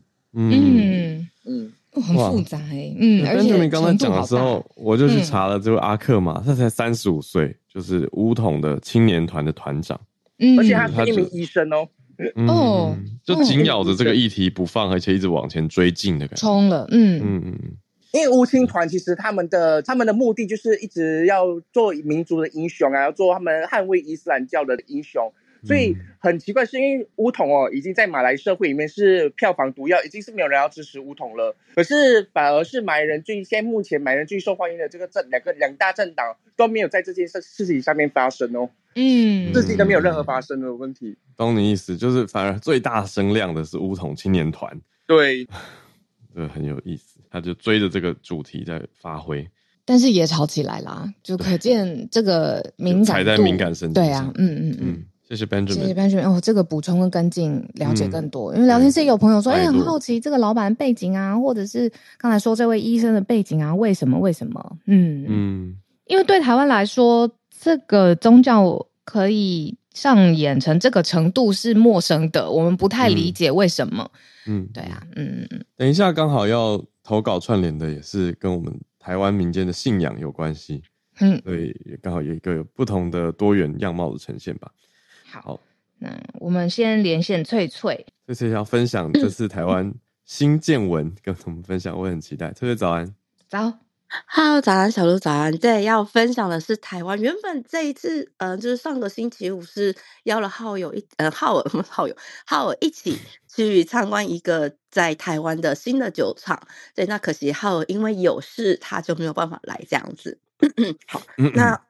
很复杂而且刚才讲的时候，我就去查了这位阿克玛，他才35岁，就是巫统的青年团的团长， 而且他是一名医生哦。 就紧咬着这个议题不放，而且一直往前追进的感觉， 冲了， 因为巫青团其实他们的目的就是一直要做民族的英雄啊，要做他们捍卫伊斯兰教的英雄。所以很奇怪，是因为巫统已经在马来社会里面是票房毒药，已经是没有人要支持巫统了。可是反而是马来人现在目前马来人最受欢迎的这个两大政党都没有在这件事情上面发生至今都没有任何发生的问题。 懂你意思，就是反而最大声量的是巫统青年团。 对， 这很有意思，他就追着这个主题在发挥。 但是也吵起来啦，就可见这个敏感度， 踩在敏感神经上。 对啊， 谢谢 Benjamin， 谢谢 Benjamin。这个补充跟跟进，了解更多。因为聊天室也有朋友说，很好奇这个老板背景啊，或者是刚才说这位医生的背景啊，为什么？因为对台湾来说，这个宗教可以上演成这个程度是陌生的，我们不太理解为什么。对啊， 等一下刚好要投稿串联的也是跟我们台湾民间的信仰有关系，所以刚好有一个有不同的多元样貌的呈现吧。 好，那我们先连线翠翠。 翠翠要分享这次台湾新见闻跟我们分享，我很期待。翠翠早安。 早。 Hello， 早安，小鹿早安。对，要分享的是台湾。原本这一次，就是上个星期五是邀了浩尔一起去参观一个在台湾的新的酒厂。对，那可惜浩尔因为有事，他就没有办法来这样子。好，那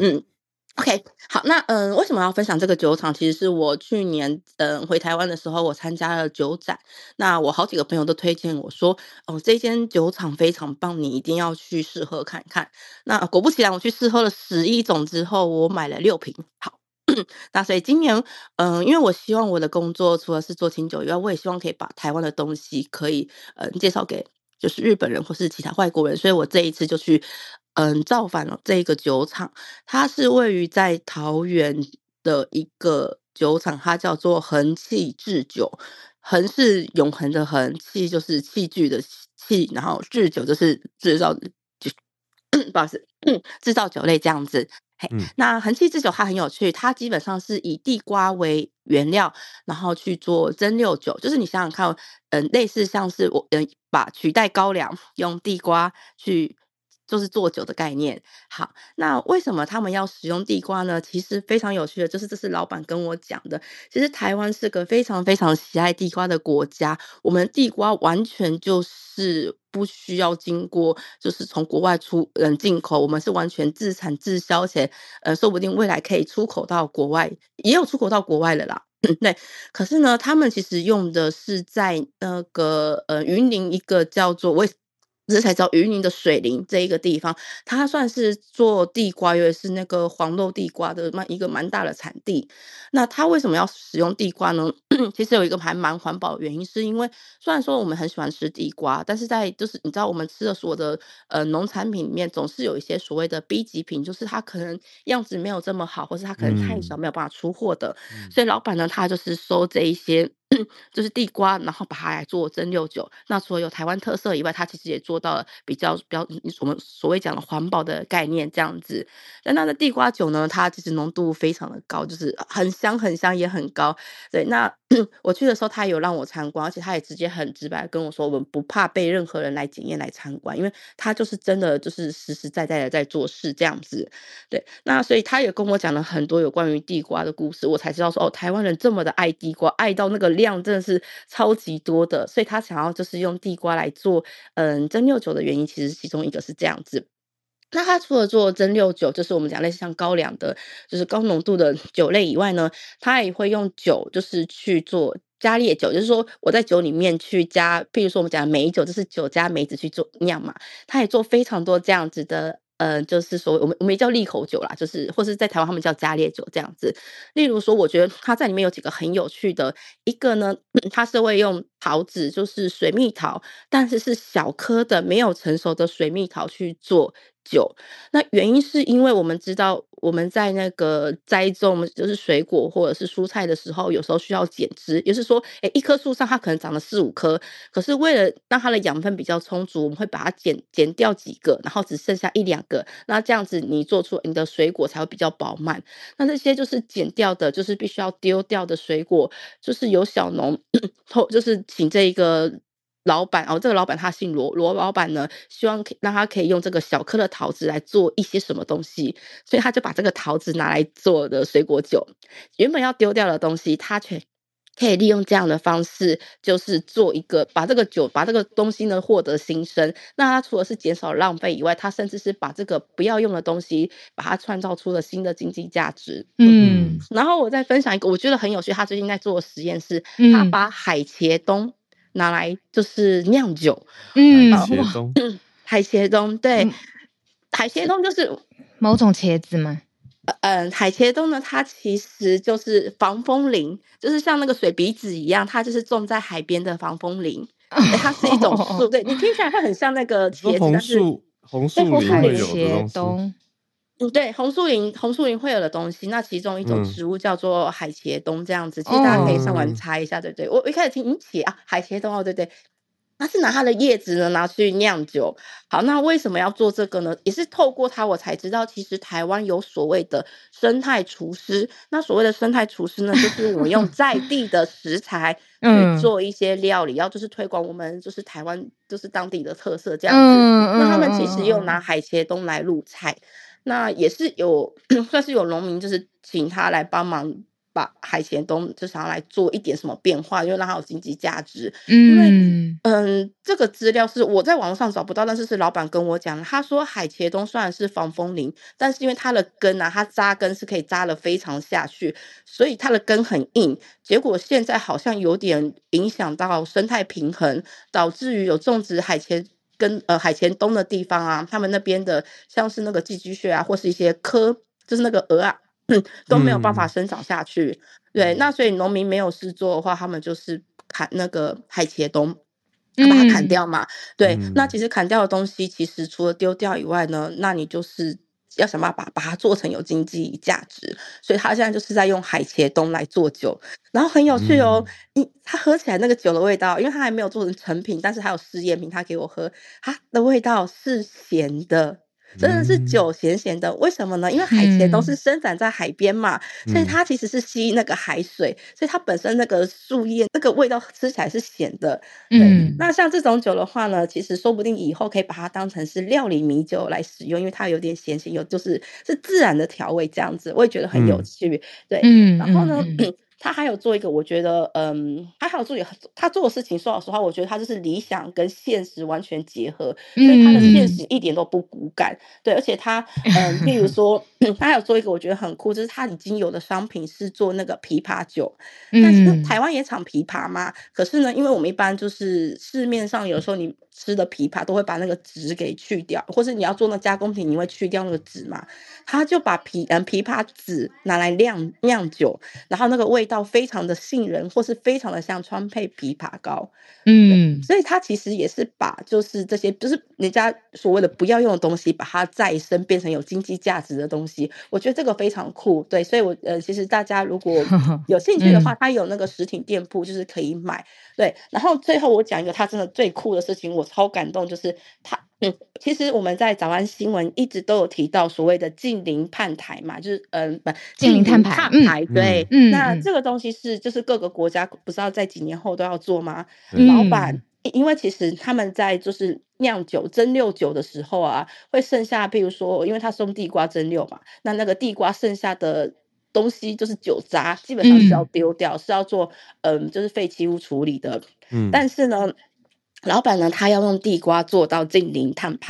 OK， 好，那为什么要分享这个酒厂？其实是我去年回台湾的时候，我参加了酒展。那我好几个朋友都推荐我说，这间酒厂非常棒，你一定要去试喝看看。那果不其然，我去试喝了11种之后，我买了6瓶。好，那所以今年因为我希望我的工作除了是做清酒以外，我也希望可以把台湾的东西可以介绍给就是日本人或是其他外国人，所以我这一次就去造访了这个酒厂。它是位于在桃园的一个酒厂，它叫做恒器制酒。恒是永恒的恒，器就是器具的器，然后制酒就是制造不好意思制造酒类这样子。那恒器制酒它很有趣，它基本上是以地瓜为原料，然后去做蒸馏酒。就是你想想看，类似像是把取代高粱，用地瓜去就是做酒的概念。好，那为什么他们要使用地瓜呢？其实非常有趣的，就是这是老板跟我讲的。其实台湾是个非常非常喜爱地瓜的国家，我们地瓜完全就是不需要经过就是从国外进口，我们是完全自产自销，且说不定未来可以出口到国外，也有出口到国外了啦。对，可是呢，他们其实用的是在那个云林一个叫做只是才知道云林的水林这一个地方，它算是做地瓜，也是那个黄豆地瓜的一个蛮大的产地。那它为什么要使用地瓜呢？其实有一个还蛮环保的原因，是因为虽然说我们很喜欢吃地瓜，但是在就是你知道我们吃的所有的农产品里面，总是有一些所谓的 B 级品，就是它可能样子没有这么好，或是它可能太小没有办法出货的。所以老板呢，他就是收这一些就是地瓜，然后把它来做蒸馏酒。那除了有台湾特色以外，它其实也做到了比较我们所谓讲的环保的概念这样子。那地瓜酒呢，它其实浓度非常的高，就是很香很香也很高。对，那我去的时候他有让我参观，而且他也直接很直白跟我说，我们不怕被任何人来检验来参观，因为他就是真的就是实实在在的在做事这样子。对，那所以他也跟我讲了很多有关于地瓜的故事，我才知道说台湾人这么的爱地瓜，爱到那个量真的是超级多的，所以他想要就是用地瓜来做蒸馏酒的原因，其实其中一个是这样子。那它除了做蒸馏酒，就是我们讲类似像高粱的就是高浓度的酒类以外呢，它也会用酒就是去做加烈酒，就是说我在酒里面去加，譬如说我们讲梅酒，就是酒加梅子去做酿嘛，他也做非常多这样子的。就是说我们也叫利口酒啦，就是或是在台湾他们叫加烈酒这样子。例如说，我觉得它在里面有几个很有趣的，一个呢，它是会用桃子，就是水蜜桃，但是是小颗的没有成熟的水蜜桃去做酒。那原因是因为我们知道我们在那个栽种就是水果或者是蔬菜的时候，有时候需要剪枝，也就是说一棵树上它可能长了4-5颗，可是为了让它的养分比较充足，我们会把它剪掉几个，然后只剩下1-2个，那这样子你做出你的水果才会比较饱满。那这些就是剪掉的，就是必须要丢掉的水果，就是有小农就是请这一个老板这个老板他姓罗老板呢，希望让他可以用这个小颗的桃子来做一些什么东西，所以他就把这个桃子拿来做的水果酒。原本要丢掉的东西，他却可以利用这样的方式，就是做一个把这个东西呢获得新生。那他除了是减少浪费以外，他甚至是把这个不要用的东西，把它创造出了新的经济价值。然后我再分享一个我觉得很有趣，他最近在做的实验是，他把海茄冬拿来就是酿酒。海茄冬对，海茄冬就是某种茄子吗？ 海茄冬呢，它其实就是防风林，就是像那个水笔子一样，它就是种在海边的防风林。它是一种树，对，你听起来会很像那个茄子，但是红树林会有的东西。 对，红树林会有的东西，那其中一种植物叫做海茄冬，这样子，其实大家可以上网查一下，对对。我一开始听海茄冬对对。他是拿它的叶子呢拿去酿酒。好，那为什么要做这个呢？也是透过它我才知道，其实台湾有所谓的生态厨师。那所谓的生态厨师呢，就是我们用在地的食材去做一些料理，要就是推广我们就是台湾就是当地的特色这样子。那他们其实又拿海茄冬来入菜，那也是有算是有农民就是请他来帮忙。把海茄冬就想要来做一点什么变化，因为让它有经济价值。因为这个资料是我在网络上找不到，但是是老板跟我讲，他说海茄冬虽然是防风林，但是因为它的根啊，它扎根是可以扎得非常下去，所以它的根很硬。结果现在好像有点影响到生态平衡，导致于有种植海茄冬的地方啊，他们那边的像是那个寄居蟹啊，或是一些就是那个蛾啊。都没有办法生长下去。对，那所以农民没有事做的话，他们就是砍那个海茄冬，把它砍掉嘛。对，那其实砍掉的东西，其实除了丢掉以外呢，那你就是要想办法把它做成有经济价值。所以他现在就是在用海茄冬来做酒，然后很有趣哦。他喝起来那个酒的味道，因为他还没有做成成品，但是还有试验品，他给我喝，它的味道是咸的。真的是酒咸咸的，为什么呢？因为海茄冬是生长在海边嘛，所以它其实是吸那个海水，所以它本身那个树叶那个味道吃起来是咸的。那像这种酒的话呢，其实说不定以后可以把它当成是料理米酒来使用，因为它有点咸咸，是自然的调味这样子，我也觉得很有趣。对，然后呢？他还有做一个，我觉得，他还有做他做的事情，说老实话，我觉得他就是理想跟现实完全结合，所以他的现实一点都不骨感。对，而且他，譬如说，他还有做一个我觉得很酷，就是他已经有的商品是做那个枇杷酒。但是台湾也产枇杷嘛，可是呢，因为我们一般就是市面上有时候你吃的枇杷都会把那个籽给去掉，或是你要做那加工品，你会去掉那个籽嘛，他就把枇杷籽拿来酿酒，然后那个味道非常的杏仁，或是非常的像川配枇杷膏。所以它其实也是把就是这些就是人家所谓的不要用的东西，把它再生变成有经济价值的东西，我觉得这个非常酷。对，所以我其实大家如果有兴趣的话，它有那个实体店铺就是可以买。对，然后最后我讲一个它真的最酷的事情，我超感动，就是它其实我们在早安新闻一直都有提到所谓的近邻碳排嘛，就是近邻碳排。 对，那这个东西是就是各个国家不知道在几年后都要做吗？老板因为其实他们在就是酿酒蒸馏酒的时候啊，会剩下比如说因为它是用地瓜蒸馏嘛，那个地瓜剩下的东西就是酒渣，基本上是要丢掉，是要做就是废弃物处理的。但是呢老板呢他要用地瓜做到近零碳排，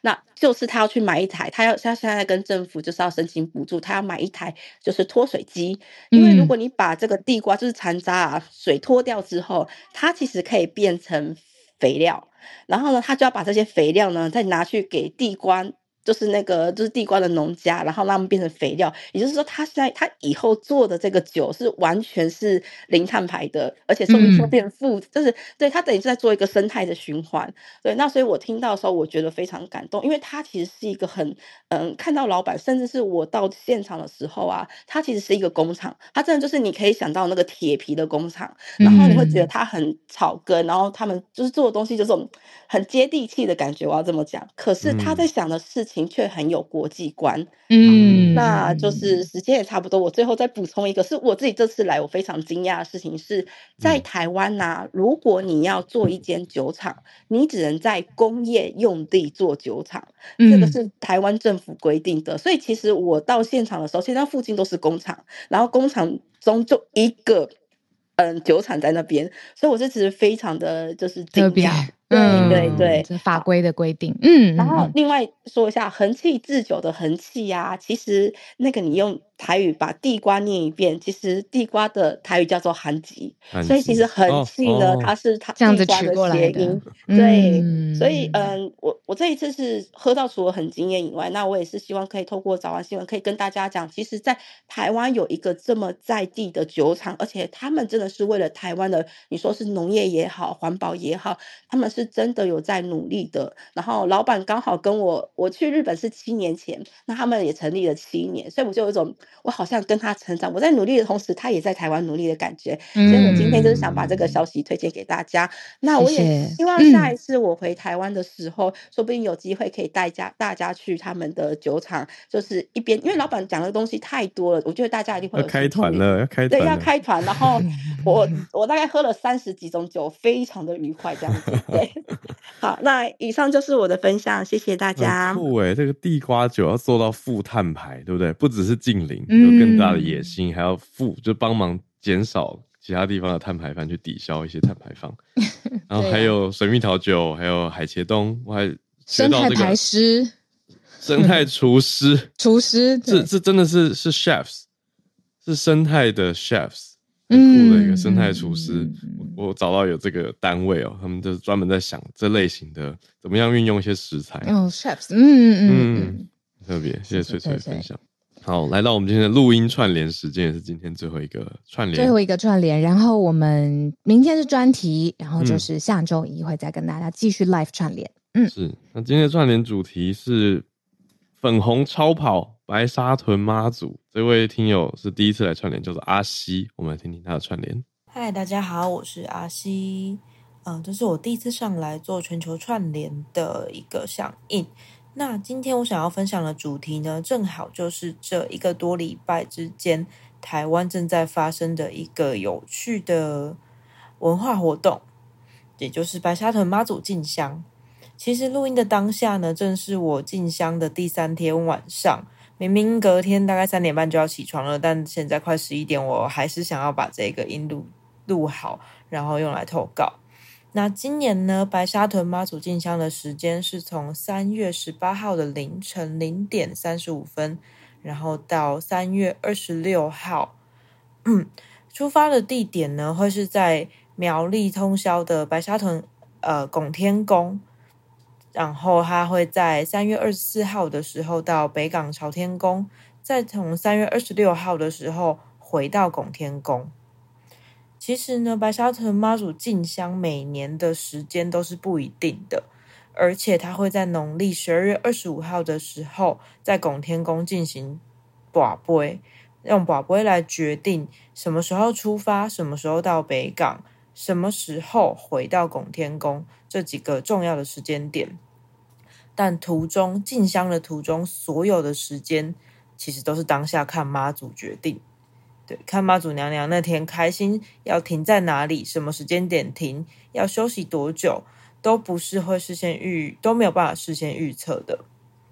那就是他要去买一台，他现在跟政府就是要申请补助，他要买一台就是脱水机，因为如果你把这个地瓜就是残渣啊水脱掉之后，它其实可以变成肥料，然后呢他就要把这些肥料呢再拿去给地瓜，就是地瓜的农家，然后让他们变成肥料。也就是说他以后做的这个酒是完全是零碳排的，而且说不定会变就是对，他等于是在做一个生态的循环。对，那所以我听到的时候我觉得非常感动，因为他其实是一个很看到老板，甚至是我到现场的时候啊，他其实是一个工厂，他真的就是你可以想到那个铁皮的工厂，然后你会觉得他很草根，然后他们就是做的东西就是很接地气的感觉，我要这么讲。可是他在想的事情却很有国际观。那就是时间也差不多，我最后再补充一个，是我自己这次来我非常惊讶的事情是，在台湾啊，如果你要做一间酒厂，你只能在工业用地做酒厂，这个是台湾政府规定的。所以其实我到现场的时候，现在附近都是工厂，然后工厂中就一个酒厂在那边，所以我这其实非常的就是惊讶。对， 这法规的规定。 然后另外说一下恒气制酒的恒气啊，其实那个你用台语把地瓜念一遍，其实地瓜的台语叫做含吉，所以其实恒气呢，它是它这样子地瓜取过来谐音。对，所以我这一次是喝到除了很惊艳以外，那我也是希望可以透过早安新闻可以跟大家讲，其实在台湾有一个这么在地的酒厂，而且他们真的是为了台湾的，你说是农业也好，环保也好，他们是真的有在努力的。然后老板刚好跟我去日本是7年前，那他们也成立了7年，所以我就有一种我好像跟他成长，我在努力的同时他也在台湾努力的感觉。所以我今天就是想把这个消息推荐给大家。那我也希望下一次我回台湾的时候，说不定有机会可以带大家去他们的酒厂，就是一边，因为老板讲的东西太多了，我觉得大家一定会有要开团了， 对，要开团。然后我大概喝了30几种酒，非常的愉快这样子。对，好，那以上就是我的分享，谢谢大家。 很酷耶，这个地瓜酒要做到负碳排，对不对？不只是净零，有更大的野心，还要就帮忙减少其他地方的碳排放，去抵消一些碳排放。然后还有水蜜桃酒，还有海茄冬，我还学到这个生态排师、 生态厨师、 厨师， 这真的是 chefs， 是生态的 chefs。很酷的一个生态厨师，我找到有这个单位他们就是专门在想这类型的怎么样运用一些食材。 chefs， 特别谢谢翠翠分享。好，来到我们今天的录音串联时间，也是今天最后一个串联。 然后我们明天是专题，然后就是下周一会再跟大家继续 live 串联。 是。那今天的串联主题是粉红超跑白沙屯妈祖，这位听友是第一次来串联，叫做阿西，我们来听听他的串联。 嗨，大家好，我是阿西。这是我第一次上来做全球串联的一个响应。那今天我想要分享的主题呢，正好就是这1个多礼拜之间，台湾正在发生的一个有趣的文化活动，也就是白沙屯妈祖进香。其实录音的当下呢，正是我进香的第3天晚上。明明隔天大概3点半就要起床了，但现在快11点，我还是想要把这个音录好，然后用来投稿。那今年呢，白沙屯妈祖进香的时间是从3月18号的凌晨0点35分，然后到3月26号。出发的地点呢，会是在苗栗通霄的白沙屯拱天宫。然后他会在3月24号的时候到北港朝天宫，再从3月26号的时候回到拱天宫。其实呢，白沙屯妈祖进香每年的时间都是不一定的，而且他会在农历12月25号的时候在拱天宫进行跋杯，用跋杯来决定什么时候出发，什么时候到北港，什么时候回到拱天宫，这几个重要的时间点。但进香的途中所有的时间其实都是当下看妈祖决定。对，看妈祖娘娘那天开心要停在哪里，什么时间点停，要休息多久，都不是会都没有办法事先预测的。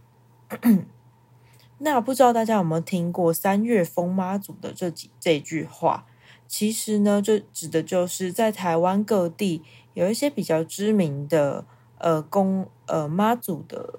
那不知道大家有没有听过3月疯妈祖的这句话？其实呢，这指的就是在台湾各地有一些比较知名的妈祖的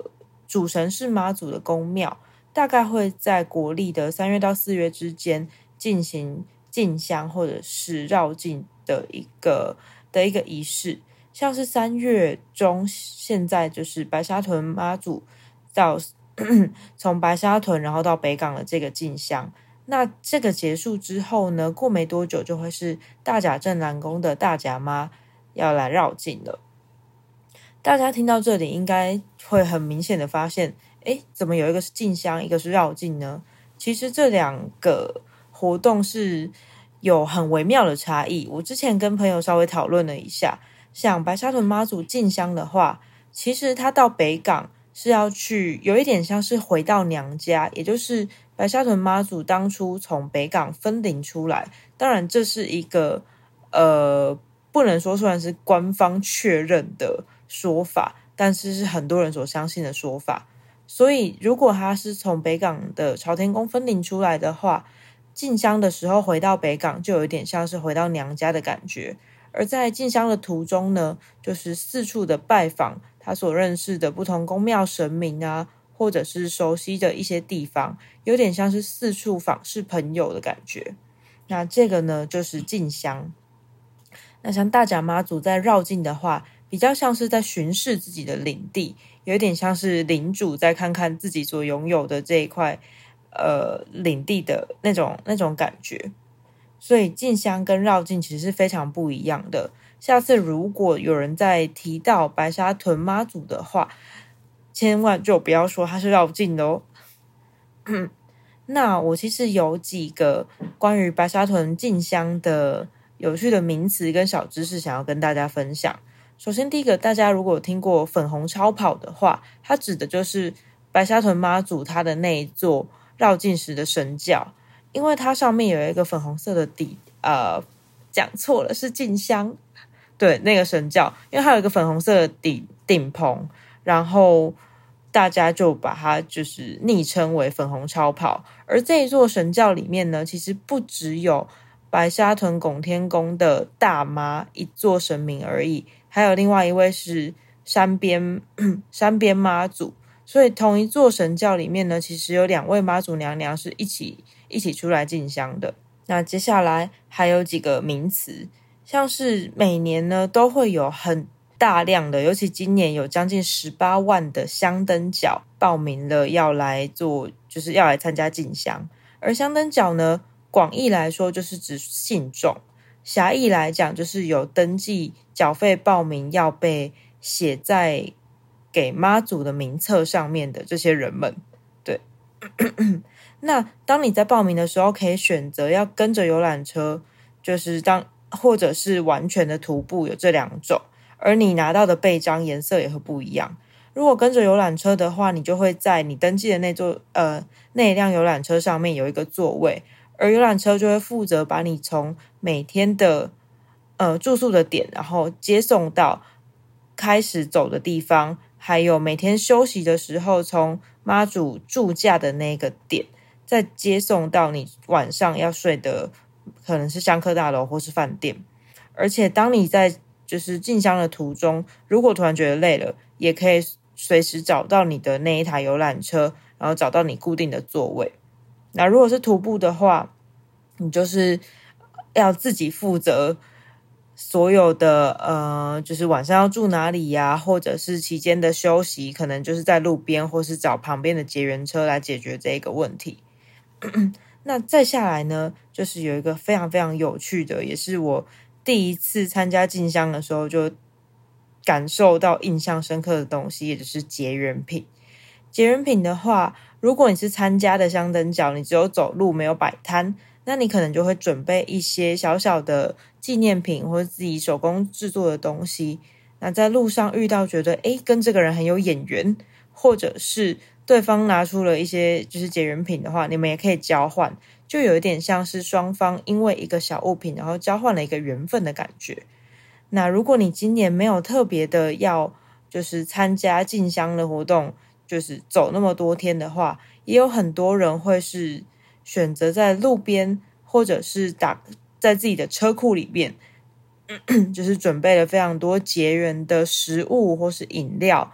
主神是妈祖的宫庙，大概会在国历的3月到4月之间进行进香或者是绕境的一个仪式。像是3月中，现在就是白沙屯妈祖到从白沙屯然后到北港的这个进香。那这个结束之后呢，过没多久就会是大甲镇澜宫的大甲妈要来绕境了。大家听到这里应该会很明显的发现，怎么有一个是进香，一个是绕境呢？其实这两个活动是有很微妙的差异。我之前跟朋友稍微讨论了一下，像白沙屯妈祖进香的话，其实他到北港是要去有一点像是回到娘家，也就是白沙屯妈祖当初从北港分灵出来，当然这是一个不能说算是官方确认的说法，但是是很多人所相信的说法。所以如果他是从北港的朝天宫分灵出来的话，进香的时候回到北港就有点像是回到娘家的感觉。而在进香的途中呢，就是四处的拜访他所认识的不同宫庙神明啊，或者是熟悉的一些地方，有点像是四处访视朋友的感觉。那这个呢就是进香。那像大甲妈祖在绕境的话，比较像是在巡视自己的领地，有点像是领主在看看自己所拥有的这一块领地的那种感觉。所以进香跟绕境其实是非常不一样的。下次如果有人在提到白沙屯妈祖的话，千万就不要说它是绕境的哦。那我其实有几个关于白沙屯进香的有趣的名词跟小知识想要跟大家分享。首先第一个，大家如果有听过粉红超跑的话，它指的就是白沙屯妈祖它的那一座绕境时的神教，因为它上面有一个粉红色的底，讲错了，是进香，对，那个神教，因为它有一个粉红色的顶棚，然后大家就把它就是昵称为粉红超跑。而这一座神教里面呢，其实不只有白沙屯拱天宫的大妈一座神明而已，还有另外一位是山边妈祖。所以同一座神教里面呢，其实有2位妈祖娘娘是一起出来进香的。那接下来还有几个名词，像是每年呢都会有很大量的，尤其今年有将近18万的香灯脚报名了要来做，就是要来参加进香。而香灯脚呢，广义来说就是指信众，狭义来讲就是有登记缴费报名要被写在给妈祖的名册上面的这些人们。对那当你在报名的时候，可以选择要跟着游览车，就是或者是完全的徒步，有这2种。而你拿到的背章颜色也会不一样。如果跟着游览车的话，你就会在你登记的那一辆游览车上面有一个座位，而游览车就会负责把你从每天的住宿的点，然后接送到开始走的地方，还有每天休息的时候从妈祖住驾的那个点，再接送到你晚上要睡的可能是香客大楼或是饭店。而且当你在就是进香的途中，如果突然觉得累了，也可以随时找到你的那一台游览车，然后找到你固定的座位。那如果是徒步的话，你就是要自己负责所有的就是晚上要住哪里呀，或者是期间的休息，可能就是在路边或是找旁边的结缘车来解决这个问题。那再下来呢，就是有一个非常非常有趣的，也是我第一次参加进香的时候就感受到印象深刻的东西，也就是结缘品。结缘品的话，如果你是参加的香灯脚，你只有走路没有摆摊，那你可能就会准备一些小小的纪念品或者自己手工制作的东西。那在路上遇到觉得跟这个人很有眼缘，或者是对方拿出了一些就是结缘品的话，你们也可以交换，就有一点像是双方因为一个小物品然后交换了一个缘分的感觉。那如果你今年没有特别的要就是参加进香的活动，就是走那么多天的话，也有很多人会是选择在路边或者是在自己的车库里面就是准备了非常多结缘的食物或是饮料，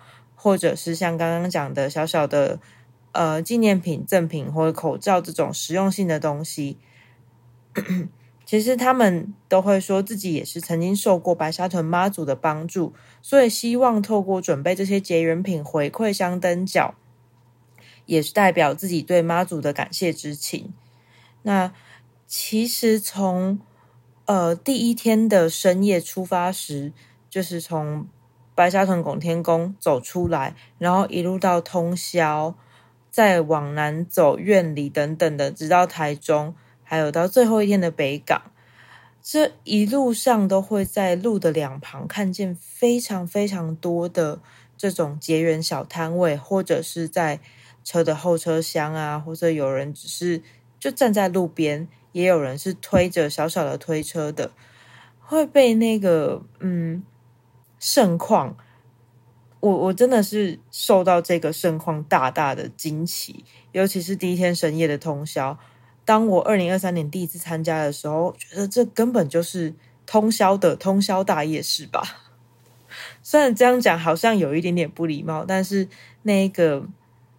或者是像刚刚讲的小小的纪念品、赠品或者口罩这种实用性的东西。其实他们都会说自己也是曾经受过白沙屯妈祖的帮助，所以希望透过准备这些结缘品回馈香灯脚，也是代表自己对妈祖的感谢之情。那其实从第一天的深夜出发时，就是从白沙屯拱天宫走出来，然后一路到通霄，再往南走苑里等等的，直到台中，还有到最后一天的北港，这一路上都会在路的两旁看见非常非常多的这种结缘小摊位，或者是在车的后车厢啊，或者有人只是就站在路边，也有人是推着小小的推车的，会被那个盛况，我真的是受到这个盛况大大的惊奇，尤其是第一天深夜的通宵。当我2023年第一次参加的时候，觉得这根本就是通宵的通宵大夜市吧。虽然这样讲好像有一点点不礼貌，但是那个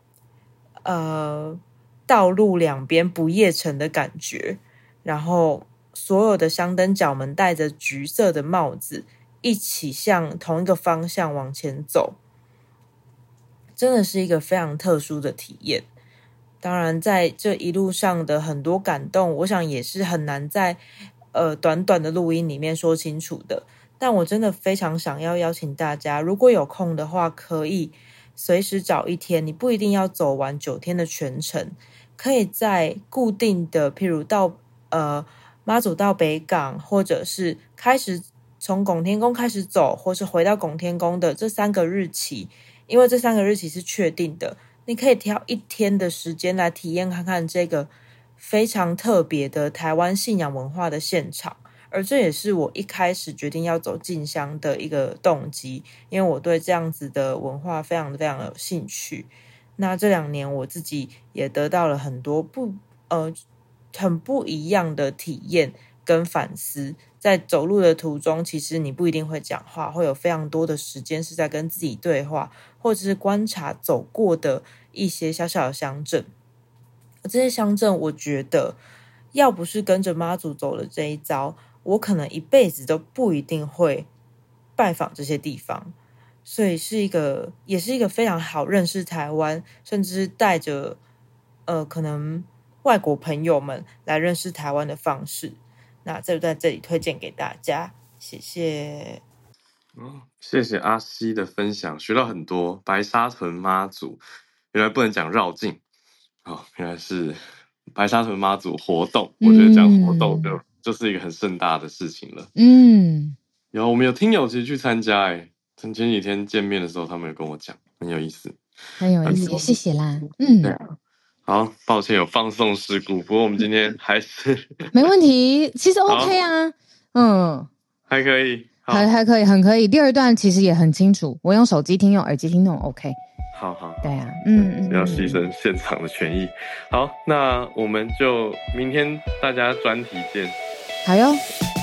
道路两边不夜城的感觉，然后所有的香灯脚们戴着橘色的帽子，一起向同一个方向往前走，真的是一个非常特殊的体验。当然在这一路上的很多感动，我想也是很难在短短的录音里面说清楚的，但我真的非常想要邀请大家，如果有空的话，可以随时找一天，你不一定要走完9天的全程，可以在固定的譬如到妈祖到北港，或者是开始从拱天宫开始走，或是回到拱天宫的这3个日期，因为这3个日期是确定的，你可以挑1天的时间来体验看看这个非常特别的台湾信仰文化的现场。而这也是我一开始决定要走进香的一个动机，因为我对这样子的文化非常非常有兴趣。那这2年我自己也得到了很多很不一样的体验跟反思。在走路的途中，其实你不一定会讲话，会有非常多的时间是在跟自己对话，或者是观察走过的一些小小的乡镇。这些乡镇我觉得要不是跟着妈祖走了这一遭，我可能一辈子都不一定会拜访这些地方。所以也是一个非常好认识台湾，甚至是带着可能外国朋友们来认识台湾的方式。那这就在这里推荐给大家，谢谢。 谢谢阿西的分享，学到很多。白沙屯妈祖原来不能讲绕境，原来是白沙屯妈祖活动。我觉得讲活动就是一个很盛大的事情了。我们有听友其实去参加，前几天见面的时候，他们有跟我讲，很有意思， 很有意思，谢谢啦。 对啊。好，抱歉有放送事故，不过我们今天还是没问题，其实 OK 啊， 还可以， 还可以，很可以。第2段其实也很清楚，我用手机听，用耳机听都 OK。 好， 对啊， 不要牺牲现场的权益。好，那我们就明天大家专题见。 好哟。